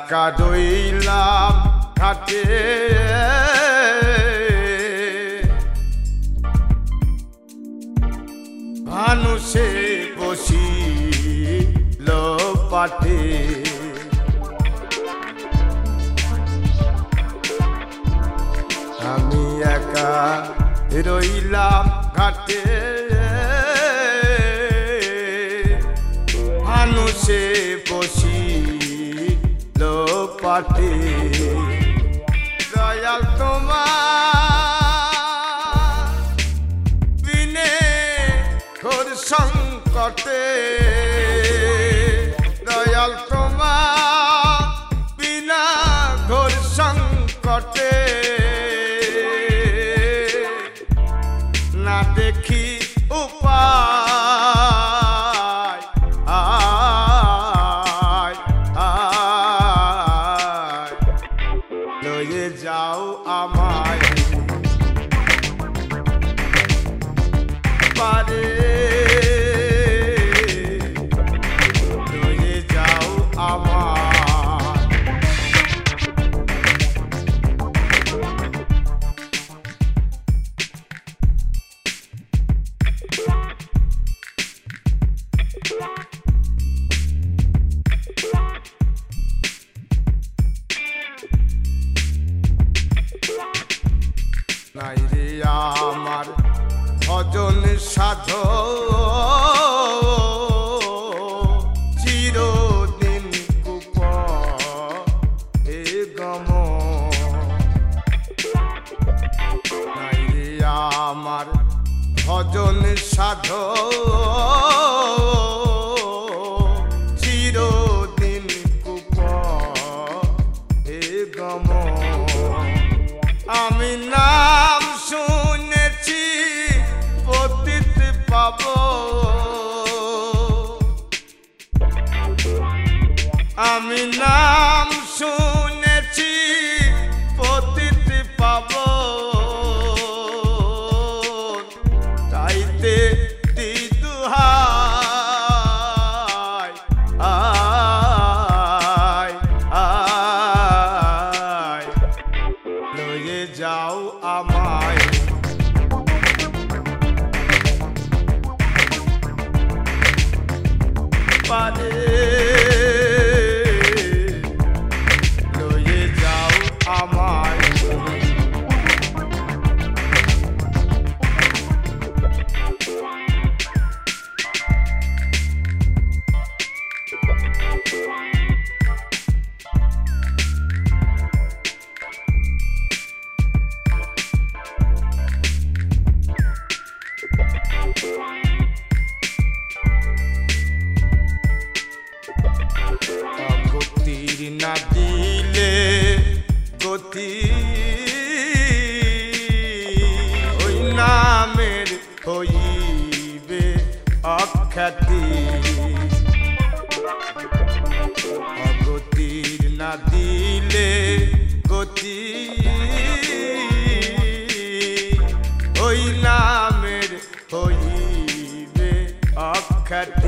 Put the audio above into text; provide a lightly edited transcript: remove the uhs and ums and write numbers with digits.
একা রইলাম ঘাটে মানুষে বসিল পাটে আমি একা রইলাম ঘাটে মানুষে বসিল পাটে দয়াল তোমার বিনে ঘোর সংকটে দয়াল তোমার বিনা ঘোর সংকটে না দেখি উপায় লয়ে যাও আমায় পারে লয়ে যাও আমায় নাই রে আমার ভজন সাধ চিরদিন কুপ এ গম নাই রে আমার ভজন সাধ চিরদিন কুপ এ গম আমি নাম শুনেছি পতিত পাব আমি নাম শুনেছি পতিত পাব তাইতে দিদুহাই লয়ে যাও আমায় পারে লয়ে যাও আমায় গতির না দিলে গতি ওই নামের হইবে অখ্যাতি গতির না দিলে গতি ওই নামের হইবে অখ্যাতি